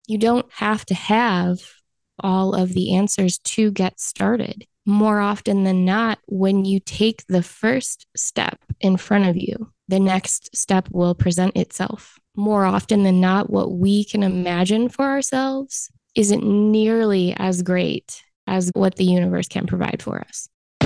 You don't have to have all of the answers to get started. More often than not, when you take the first step in front of you, the next step will present itself. More often than not, what we can imagine for ourselves isn't nearly as great as what the universe can provide for us.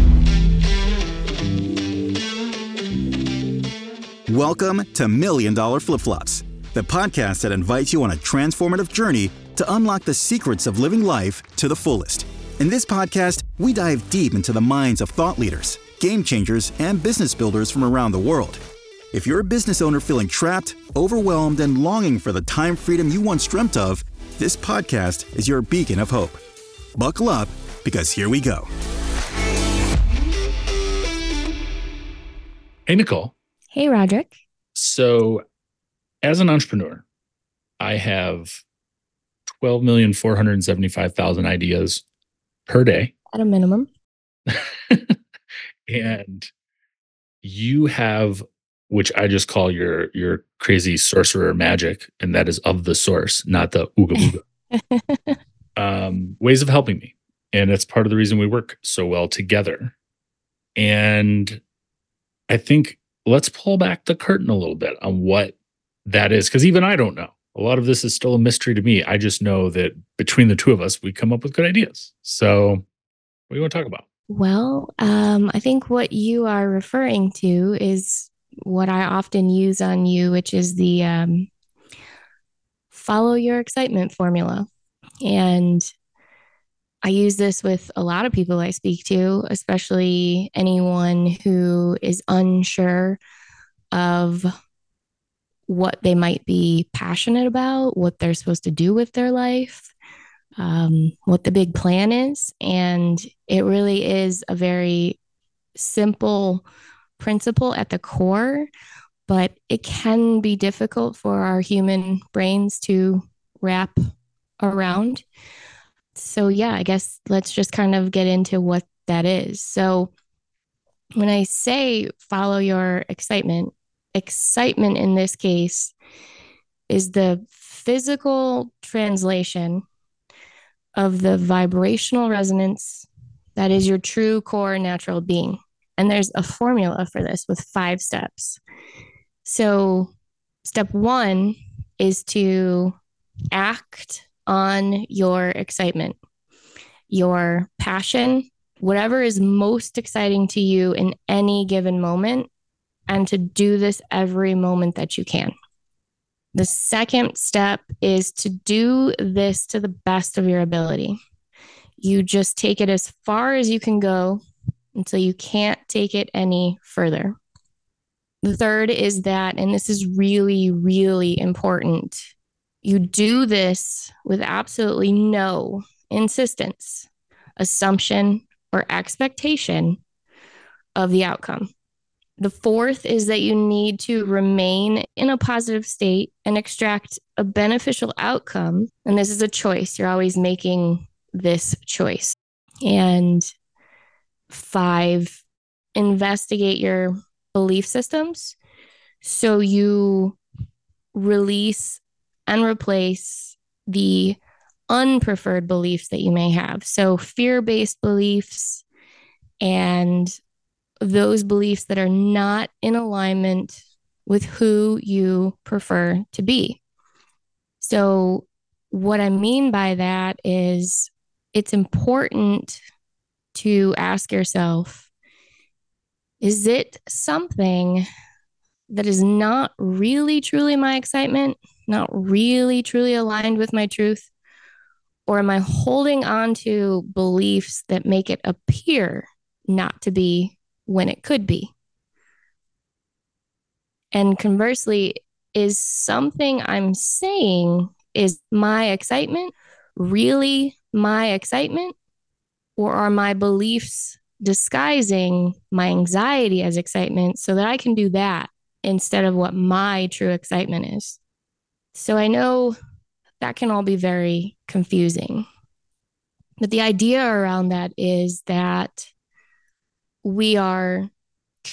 Welcome to Million Dollar Flip Flops, the podcast that invites you on a transformative journey to unlock the secrets of living life to the fullest. In this podcast, we dive deep into the minds of thought leaders, game changers, and business builders from around the world. If you're a business owner feeling trapped, overwhelmed, and longing for the time freedom you once dreamt of, this podcast is your beacon of hope. Buckle up, because here we go. Hey, Nicole. Hey, Roderick. So as an entrepreneur, I have 12,475,000 ideas per day. At a minimum. And you have, which I just call your crazy sorcerer magic, and that is of the source, not the ooga booga. Ways of helping me. And it's part of the reason we work so well together. And I think let's pull back the curtain a little bit on what that is, because even I don't know. A lot of this is still a mystery to me. I just know that between the two of us, we come up with good ideas. So what do you want to talk about? Well, I think what you are referring to is what I often use on you, which is the follow your excitement formula. And I use this with a lot of people I speak to, especially anyone who is unsure of what they might be passionate about, what they're supposed to do with their life, what the big plan is. And it really is a very simple principle at the core, but it can be difficult for our human brains to wrap around. So, yeah, I guess let's just kind of get into what that is. So, when I say follow your excitement, excitement in this case is the physical translation of the vibrational resonance that is your true core natural being. And there's a formula for this with 5 steps. So, step 1 is to act on your excitement, your passion, whatever is most exciting to you in any given moment, and to do this every moment that you can. The second step is to do this to the best of your ability. You just take it as far as you can go until you can't take it any further. The third is that, and this is really, really important, you do this with absolutely no insistence, assumption, or expectation of the outcome. The fourth is that you need to remain in a positive state and extract a beneficial outcome. And this is a choice. You're always making this choice. And 5, investigate your belief systems so you release and replace the unpreferred beliefs that you may have. So fear-based beliefs and those beliefs that are not in alignment with who you prefer to be. So what I mean by that is it's important to ask yourself, is it something that is not really truly my excitement, not really truly aligned with my truth? Or am I holding on to beliefs that make it appear not to be when it could be? And conversely, is something I'm saying, is my excitement really my excitement? Or are my beliefs disguising my anxiety as excitement so that I can do that instead of what my true excitement is? So I know that can all be very confusing. But the idea around that is that we are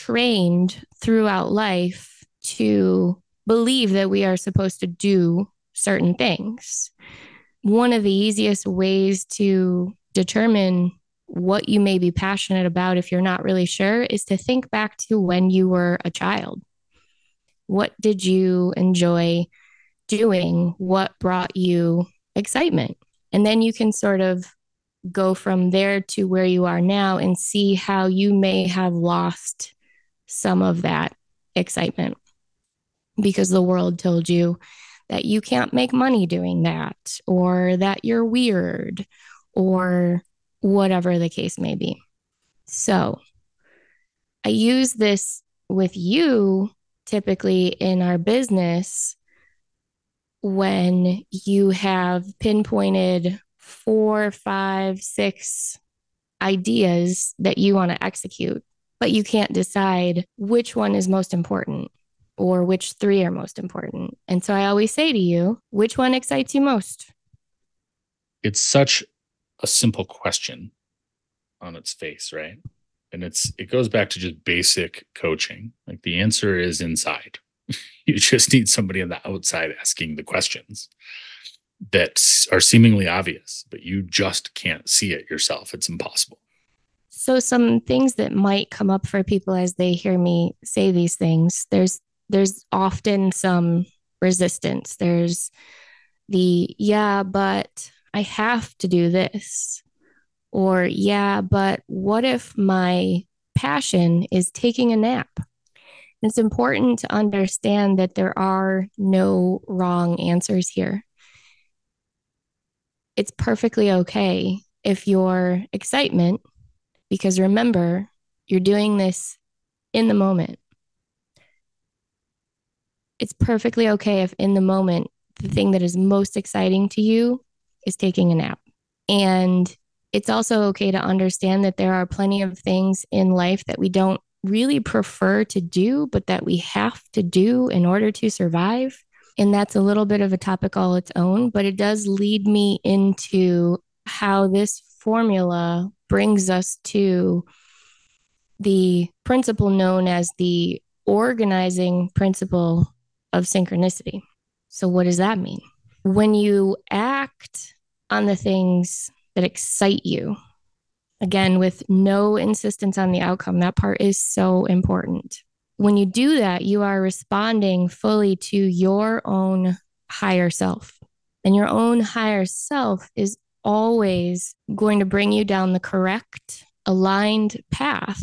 trained throughout life to believe that we are supposed to do certain things. One of the easiest ways to determine what you may be passionate about if you're not really sure is to think back to when you were a child. What did you enjoy doing? What brought you excitement? And then you can sort of go from there to where you are now and see how you may have lost some of that excitement because the world told you that you can't make money doing that, or that you're weird, or whatever the case may be. So I use this with you typically in our business when you have pinpointed 4, 5, 6 ideas that you want to execute, but you can't decide which one is most important or which 3 are most important. And so I always say to you, which one excites you most? It's such a simple question on its face, right? And it goes back to just basic coaching. Like the answer is inside. You just need somebody on the outside asking the questions that are seemingly obvious, but you just can't see it yourself. It's impossible. So some things that might come up for people as they hear me say these things, there's often some resistance. There's the, yeah, but I have to do this. Or, yeah, but what if my passion is taking a nap? It's important to understand that there are no wrong answers here. It's perfectly okay if your excitement, because remember, you're doing this in the moment. It's perfectly okay if in the moment, the thing that is most exciting to you is taking a nap. And it's also okay to understand that there are plenty of things in life that we don't really prefer to do, but that we have to do in order to survive. And that's a little bit of a topic all its own, but it does lead me into how this formula brings us to the principle known as the organizing principle of synchronicity. So what does that mean? When you act on the things that excite you, again, with no insistence on the outcome, that part is so important. When you do that, you are responding fully to your own higher self. And your own higher self is always going to bring you down the correct, aligned path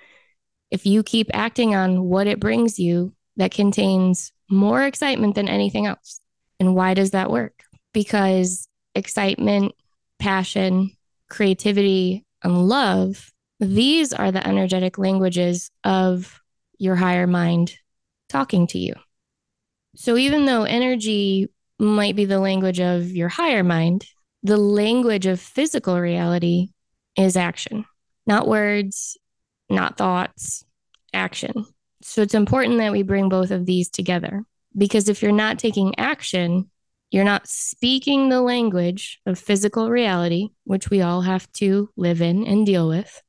if you keep acting on what it brings you that contains more excitement than anything else. And why does that work? Because excitement, passion, creativity, and love, these are the energetic languages of your higher mind talking to you. So even though energy might be the language of your higher mind, the language of physical reality is action, not words, not thoughts, action. So it's important that we bring both of these together, because if you're not taking action, you're not speaking the language of physical reality, which we all have to live in and deal with.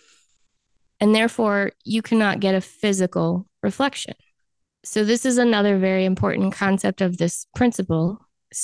And therefore, you cannot get a physical reflection. So this is another very important concept of this principle.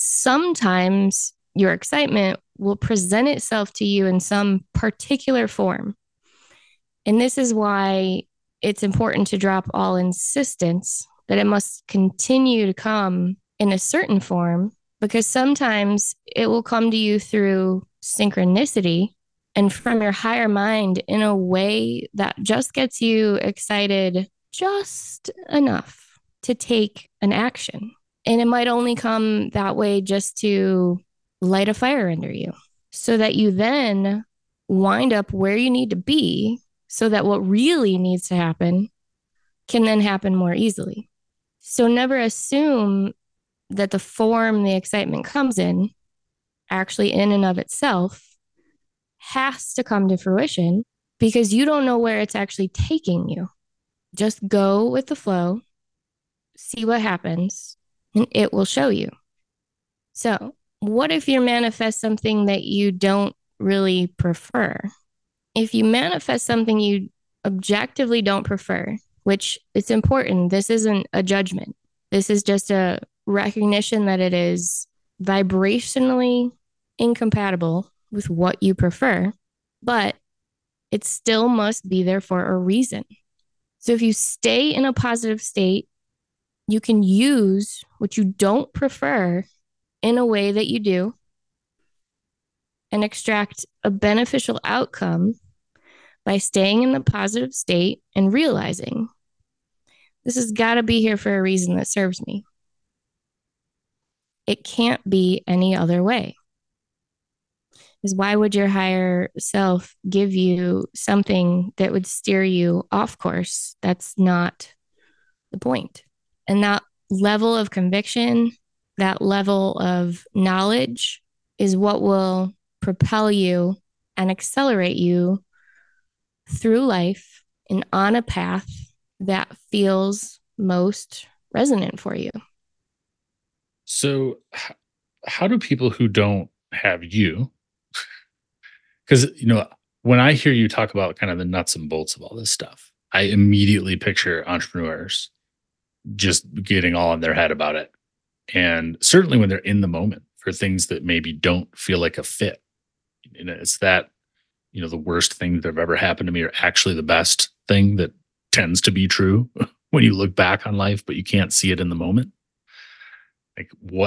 Sometimes your excitement will present itself to you in some particular form. And this is why it's important to drop all insistence that it must continue to come in a certain form, because sometimes it will come to you through synchronicity and from your higher mind in a way that just gets you excited just enough to take an action. And it might only come that way just to light a fire under you, so that you then wind up where you need to be, so that what really needs to happen can then happen more easily. So never assume that the form the excitement comes in, actually in and of itself, has to come to fruition, because you don't know where it's actually taking you. Just go with the flow, see what happens, and it will show you. So what if you manifest something that you don't really prefer? If you manifest something you objectively don't prefer, which it's important, this isn't a judgment. This is just a recognition that it is vibrationally incompatible with what you prefer, but it still must be there for a reason. So if you stay in a positive state, you can use what you don't prefer in a way that you do and extract a beneficial outcome by staying in the positive state and realizing this has got to be here for a reason that serves me. It can't be any other way. Is why would your higher self give you something that would steer you off course? That's not the point. And that level of conviction, that level of knowledge is what will propel you and accelerate you through life and on a path that feels most resonant for you. So how do people who don't have you, because, when I hear you talk about kind of the nuts and bolts of all this stuff, I immediately picture entrepreneurs just getting all in their head about it. And certainly when they're in the moment for things that maybe don't feel like a fit. And it's that, the worst thing that have ever happened to me are actually the best thing that tends to be true when you look back on life, but you can't see it in the moment. Like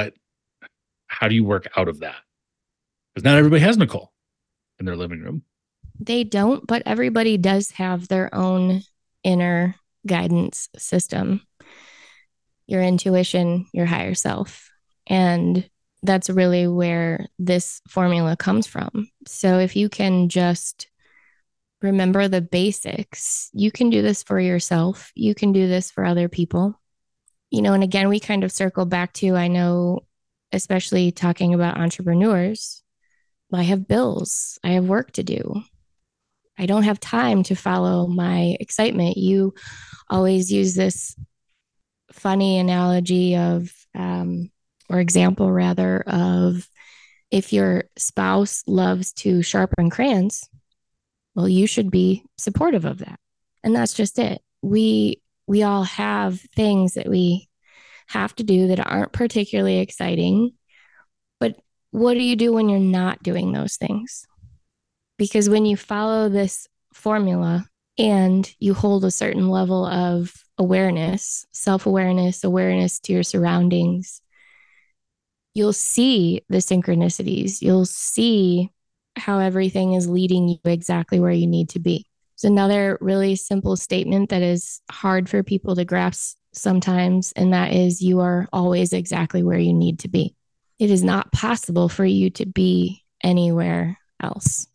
how do you work out of that? Because not everybody has Nicole in their living room. They don't, but everybody does have their own inner guidance system, your intuition, your higher self. And that's really where this formula comes from. So if you can just remember the basics, you can do this for yourself. You can do this for other people. And again, we kind of circle back to, I know, especially talking about entrepreneurs, I have bills, I have work to do. I don't have time to follow my excitement. You always use this funny analogy of, or example rather, of if your spouse loves to sharpen crayons, well, you should be supportive of that. And that's just it. We all have things that we have to do that aren't particularly exciting. But what do you do when you're not doing those things? Because when you follow this formula and you hold a certain level of awareness, self-awareness, awareness to your surroundings, you'll see the synchronicities. You'll see how everything is leading you exactly where you need to be. It's another really simple statement that is hard for people to grasp sometimes, and that is you are always exactly where you need to be. It is not possible for you to be anywhere else.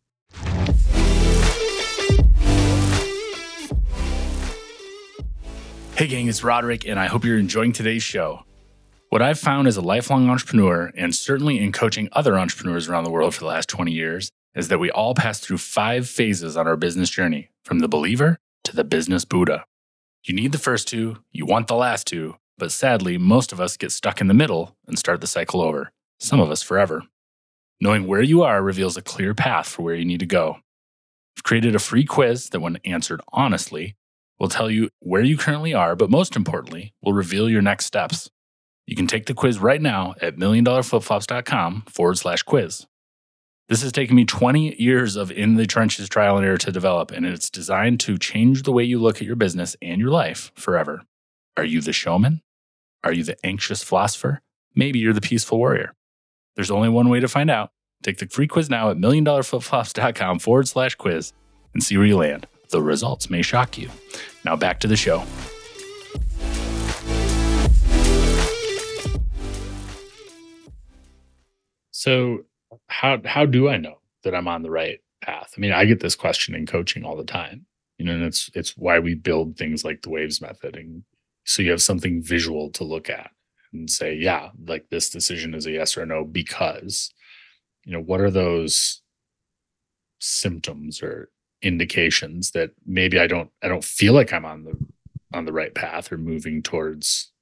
Hey gang, it's Roderick, and I hope you're enjoying today's show. What I've found as a lifelong entrepreneur, and certainly in coaching other entrepreneurs around the world for the last 20 years, is that we all pass through 5 phases on our business journey, from the believer to the business Buddha. You need the first 2, you want the last 2, but sadly, most of us get stuck in the middle and start the cycle over, some of us forever. Knowing where you are reveals a clear path for where you need to go. I've created a free quiz that, when answered honestly, will tell you where you currently are, but most importantly, will reveal your next steps. You can take the quiz right now at milliondollarflipflops.com/quiz. This has taken me 20 years of in the trenches trial and error to develop, and it's designed to change the way you look at your business and your life forever. Are you the showman? Are you the anxious philosopher? Maybe you're the peaceful warrior. There's only one way to find out. Take the free quiz now at milliondollarflipflops.com/quiz and see where you land. The results may shock you. Now back to the show. So how do I know that I'm on the right path? I mean, I get this question in coaching all the time, and it's why we build things like the Waves method. And so you have something visual to look at and say, yeah, like this decision is a yes or no, because, what are those symptoms or indications that maybe I don't feel like I'm on the right path or moving towards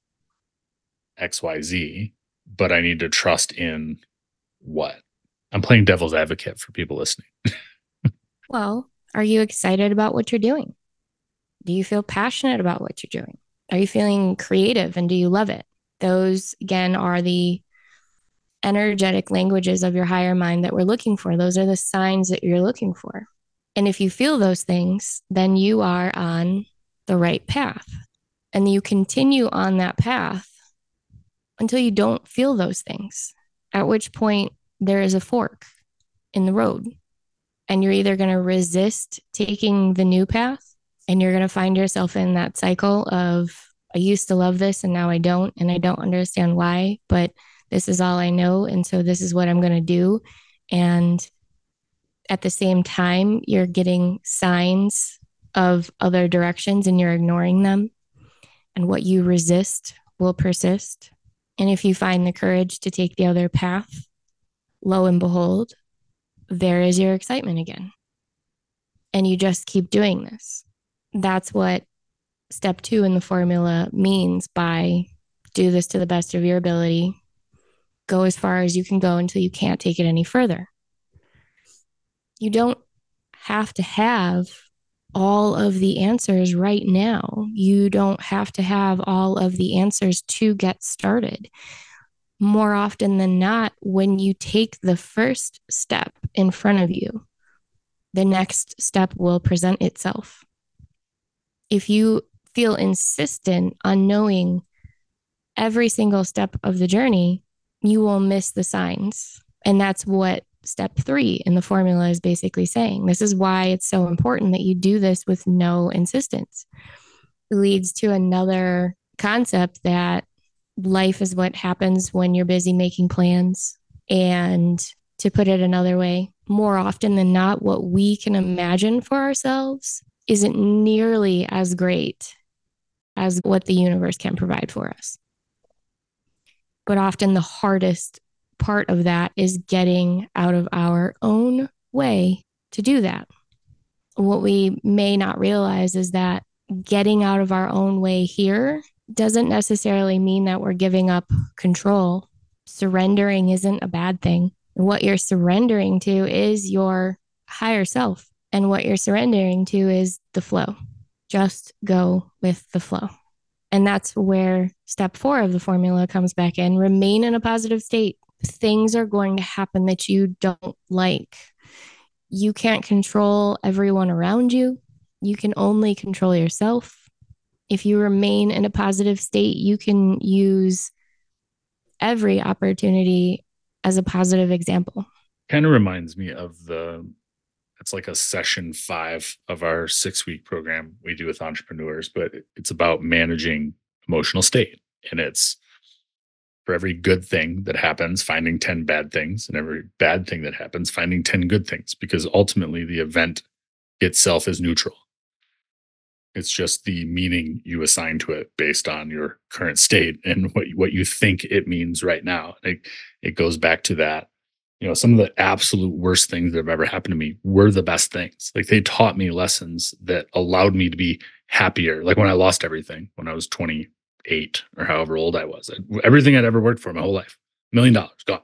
XYZ, but I need to trust in what? I'm playing devil's advocate for people listening. Well, are you excited about what you're doing? Do you feel passionate about what you're doing? Are you feeling creative and do you love it? Those, again, are the energetic languages of your higher mind that we're looking for. Those are the signs that you're looking for. And if you feel those things, then you are on the right path. And you continue on that path until you don't feel those things, at which point there is a fork in the road. And you're either going to resist taking the new path, and you're going to find yourself in that cycle of, I used to love this and now I don't, and I don't understand why, but this is all I know. And so this is what I'm going to do. And at the same time, you're getting signs of other directions and you're ignoring them. And what you resist will persist. And if you find the courage to take the other path, lo and behold, there is your excitement again. And you just keep doing this. That's what step 2 in the formula means by do this to the best of your ability. Go as far as you can go until you can't take it any further. You don't have to have all of the answers right now. You don't have to have all of the answers to get started. More often than not, when you take the first step in front of you, the next step will present itself. If you feel insistent on knowing every single step of the journey, you will miss the signs. And that's what step 3 in the formula is basically saying. This is why it's so important that you do this with no insistence. It leads to another concept that life is what happens when you're busy making plans. And to put it another way, more often than not, what we can imagine for ourselves isn't nearly as great as what the universe can provide for us. But often the hardest part of that is getting out of our own way to do that. What we may not realize is that getting out of our own way here doesn't necessarily mean that we're giving up control. Surrendering isn't a bad thing. What you're surrendering to is your higher self. And what you're surrendering to is the flow. Just go with the flow. And that's where step 4 of the formula comes back in. Remain in a positive state. Things are going to happen that you don't like. You can't control everyone around you. You can only control yourself. If you remain in a positive state, you can use every opportunity as a positive example. Kind of reminds me of it's like a session 5 of our 6-week program we do with entrepreneurs, but it's about managing emotional state. And it's for every good thing that happens, finding 10 bad things, and every bad thing that happens, finding 10 good things, because ultimately the event itself is neutral. It's just the meaning you assign to it based on your current state and what you think it means right now. It goes back to that. Some of the absolute worst things that have ever happened to me were the best things. Like, they taught me lessons that allowed me to be happier. Like when I lost everything when I was 28 or however old I was, everything I'd ever worked for my whole life, $1 million gone.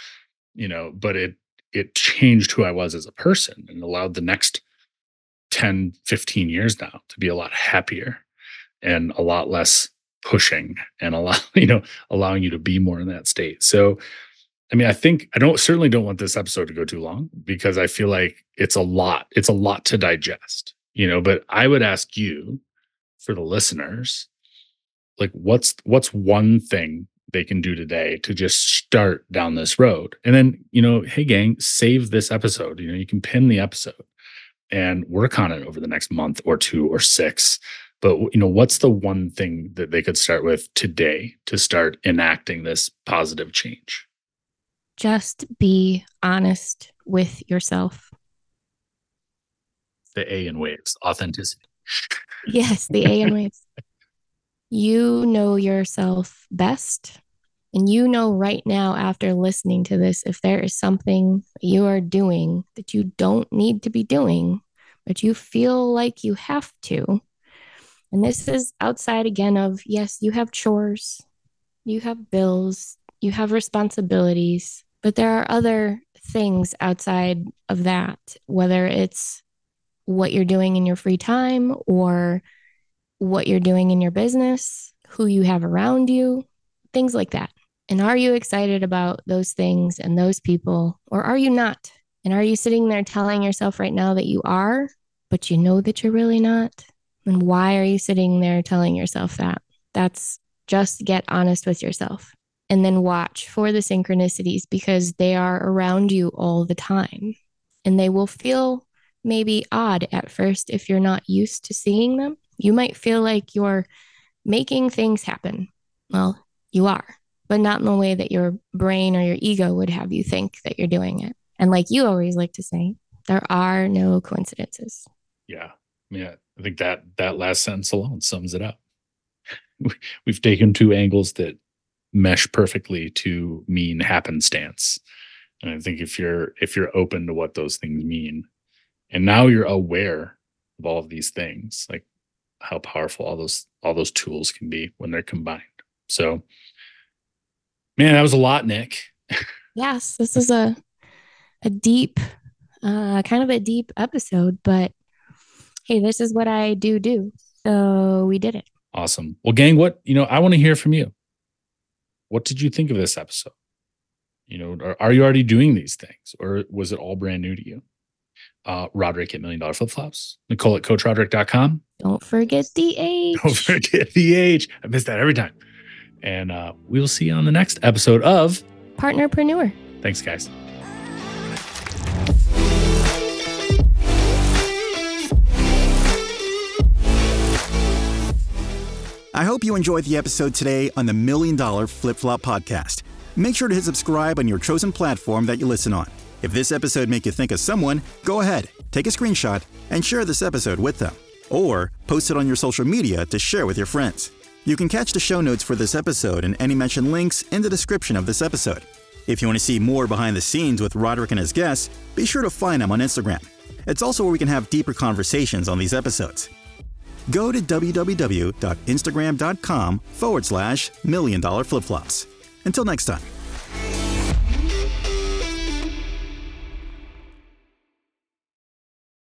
But it changed who I was as a person and allowed the next 10, 15 years now to be a lot happier and a lot less pushing and allowing you to be more in that state. So, I think certainly don't want this episode to go too long, because I feel like it's a lot to digest, but I would ask you, for the listeners, like what's one thing they can do today to just start down this road? And then, hey gang, save this episode. You can pin the episode and work on it over the next month or 2 or 6. But, what's the one thing that they could start with today to start enacting this positive change? Just be honest with yourself. The A in waves, authenticity. Yes, the A in waves. You know yourself best. And you know right now, after listening to this, if there is something you are doing that you don't need to be doing, but you feel like you have to. And this is outside again of, yes, you have chores, you have bills, you have responsibilities, but there are other things outside of that, whether it's what you're doing in your free time or what you're doing in your business, who you have around you. things like that. And are you excited about those things and those people, or are you not? And are you sitting there telling yourself right now that you are, but you know that you're really not? And why are you sitting there telling yourself that? That's just get honest with yourself. And then watch for the synchronicities, because they are around you all the time. And they will feel maybe odd at first if you're not used to seeing them. You might feel like you're making things happen. Well, you are, but not in the way that your brain or your ego would have you think that you're doing it. And like you always like to say, there are no coincidences. Yeah. Yeah. I think that last sentence alone sums it up. We've taken two angles that mesh perfectly to mean happenstance. And I think if you're open to what those things mean, and now you're aware of all of these things, like how powerful all those tools can be when they're combined. So, man, that was a lot, Nick. Yes, this is a deep, kind of a deep episode, but hey, this is what I do. So we did it. Awesome. Well, gang, I want to hear from you. What did you think of this episode? Are you already doing these things, or was it all brand new to you? Roderick at $1 Million Flip Flops. Nicole at CoachRoderick.com. Don't forget the age. Don't forget the age. I miss that every time. And we will see you on the next episode of Partnerpreneur. Thanks, guys. I hope you enjoyed the episode today on the $1 Million Flip Flop Podcast. Make sure to hit subscribe on your chosen platform that you listen on. If this episode made you think of someone, go ahead, take a screenshot, and share this episode with them. Or post it on your social media to share with your friends. You can catch the show notes for this episode and any mentioned links in the description of this episode. If you want to see more behind the scenes with Roderick and his guests, be sure to find him on Instagram. It's also where we can have deeper conversations on these episodes. Go to www.instagram.com/$1 Million Flip Flops. Until next time.